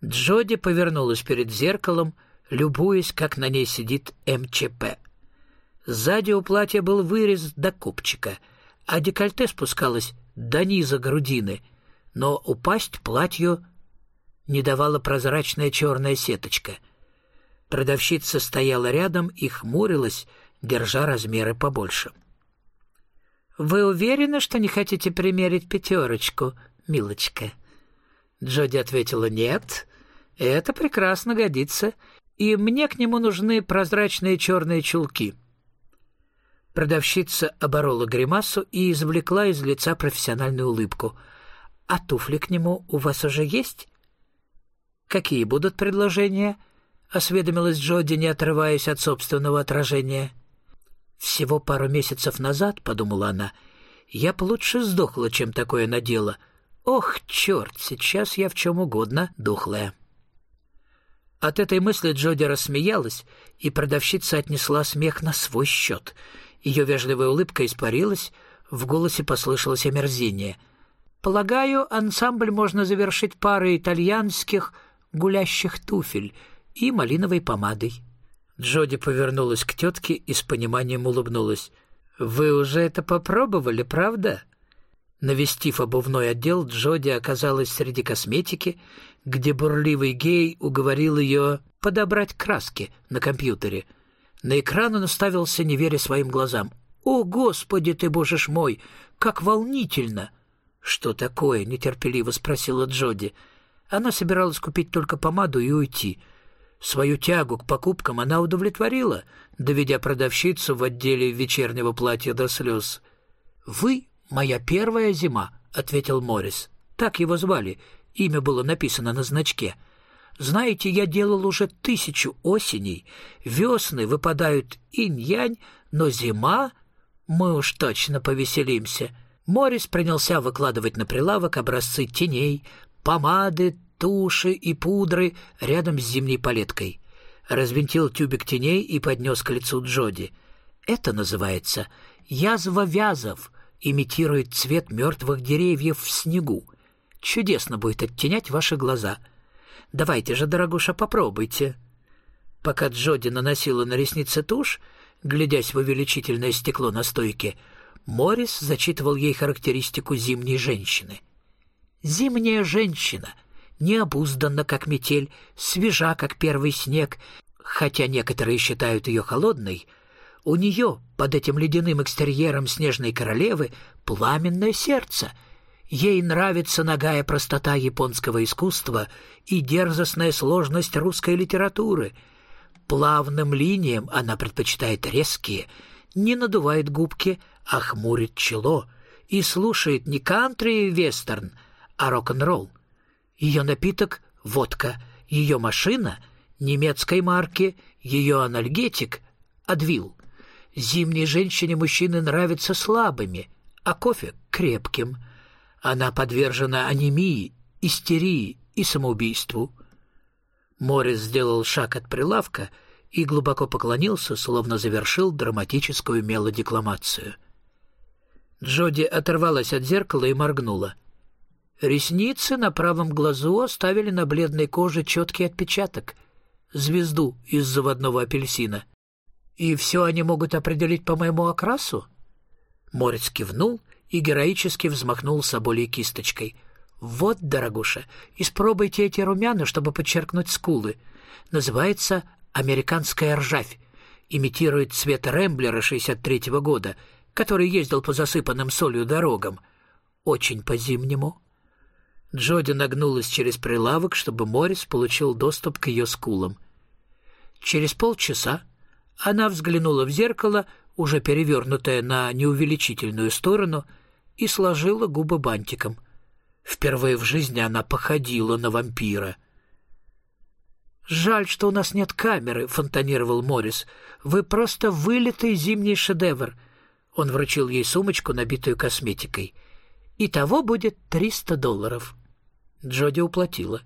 Джоди повернулась перед зеркалом, любуясь, как на ней сидит МЧП. Сзади у платья был вырез до копчика, а декольте спускалось до низа грудины, но упасть платью не давала прозрачная черная сеточка. Продавщица стояла рядом и хмурилась, держа размеры побольше. «Вы уверены, что не хотите примерить 5, милочка?» Джоди ответила: «Нет, это прекрасно годится, и мне к нему нужны прозрачные черные чулки». Продавщица оборола гримасу и извлекла из лица профессиональную улыбку. «А туфли к нему у вас уже есть?» «Какие будут предложения?» — осведомилась Джоди, не отрываясь от собственного отражения. «Всего пару месяцев назад, — подумала она, — я б лучше сдохла, чем такое надела. Ох, черт, сейчас я в чем угодно дохлая». От этой мысли Джоди рассмеялась, и продавщица отнесла смех на свой счет. Ее вежливая улыбка испарилась, в голосе послышалось омерзение. «Полагаю, ансамбль можно завершить парой итальянских гулящих туфель и малиновой помадой». Джоди повернулась к тетке и с пониманием улыбнулась. «Вы уже это попробовали, правда?» Навестив обувной отдел, Джоди оказалась среди косметики, где бурливый гей уговорил ее подобрать краски на компьютере. На экран он уставился, не веря своим глазам. «О, Господи ты, Боже ж мой! Как волнительно!» «Что такое?» — нетерпеливо спросила Джоди. Она собиралась купить только помаду и уйти. Свою тягу к покупкам она удовлетворила, доведя продавщицу в отделе вечернего платья до слез. «Вы моя первая зима», — ответил Моррис. Так его звали, имя было написано на значке. «Знаете, я делал уже 1000 осеней. Весны выпадают инь-янь, но зима... Мы уж точно повеселимся». Моррис принялся выкладывать на прилавок образцы теней, помады, туши и пудры рядом с зимней палеткой. Развинтил тюбик теней и поднес к лицу Джоди. «Это называется язва вязов», имитирует цвет мертвых деревьев в снегу. Чудесно будет оттенять ваши глаза. Давайте же, дорогуша, попробуйте». Пока Джоди наносила на ресницы тушь, глядясь в увеличительное стекло на стойке, Моррис зачитывал ей характеристику зимней женщины. «Зимняя женщина необузданна, как метель, свежа, как первый снег, хотя некоторые считают ее холодной. У нее, под этим ледяным экстерьером снежной королевы, пламенное сердце. Ей нравится нагая простота японского искусства и дерзостная сложность русской литературы. Плавным линиям она предпочитает резкие, не надувает губки, а хмурит чело и слушает не кантри и вестерн, а рок-н-ролл. Ее напиток — водка, ее машина — немецкой марки, ее анальгетик — Адвил. Зимней женщине мужчины нравятся слабыми, а кофе — крепким. Она подвержена анемии, истерии и самоубийству». Моррис сделал шаг от прилавка и глубоко поклонился, словно завершил драматическую мелодекламацию. Джоди оторвалась от зеркала и моргнула. Ресницы на правом глазу оставили на бледной коже четкий отпечаток — звезду из заводного апельсина. «И все они могут определить по моему окрасу?» Моррис кивнул и героически взмахнул соболей кисточкой. «Вот, дорогуша, испробуйте эти румяна, чтобы подчеркнуть скулы. Называется «Американская ржавь». Имитирует цвет Рэмблера 63-го года, который ездил по засыпанным солью дорогам. Очень по-зимнему». Джоди нагнулась через прилавок, чтобы Моррис получил доступ к ее скулам. Через полчаса она взглянула в зеркало, уже перевернутое на неувеличительную сторону, и сложила губы бантиком. Впервые в жизни она походила на вампира. «Жаль, что у нас нет камеры», — фонтанировал Моррис. «Вы просто вылитый зимний шедевр». Он вручил ей сумочку, набитую косметикой. «Итого будет $300». Джоди уплатила.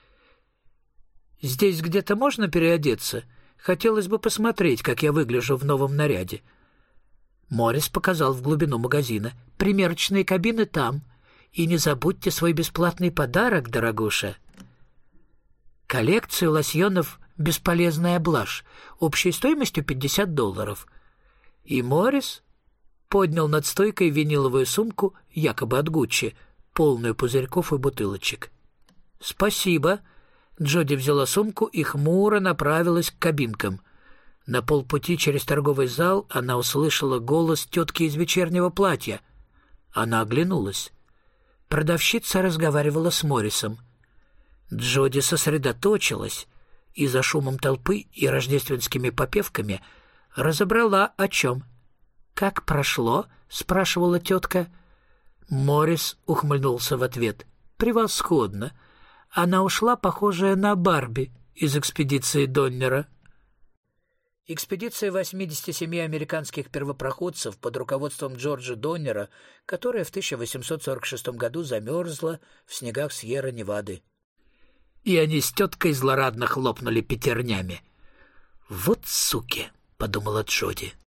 «Здесь где-то можно переодеться? Хотелось бы посмотреть, как я выгляжу в новом наряде». Моррис показал в глубину магазина. «Примерочные кабины там. И не забудьте свой бесплатный подарок, дорогуша». Коллекция лосьонов «Бесполезная блажь» общей стоимостью $50. И Моррис поднял над стойкой виниловую сумку, якобы от Гуччи, полную пузырьков и бутылочек. «Спасибо». Джоди взяла сумку и хмуро направилась к кабинкам. На полпути через торговый зал она услышала голос тетки из вечернего платья. Она оглянулась. Продавщица разговаривала с Моррисом. Джоди сосредоточилась и за шумом толпы и рождественскими попевками разобрала, о чем. «Как прошло?» — спрашивала тетка. Моррис ухмыльнулся в ответ. «Превосходно. Она ушла, похожая на Барби из экспедиции Доннера». Экспедиция 87 американских первопроходцев под руководством Джорджа Доннера, которая в 1846 году замерзла в снегах Сьерра-Невады. И они с теткой злорадно хлопнули пятернями. «Вот суки!» — подумала Джоди.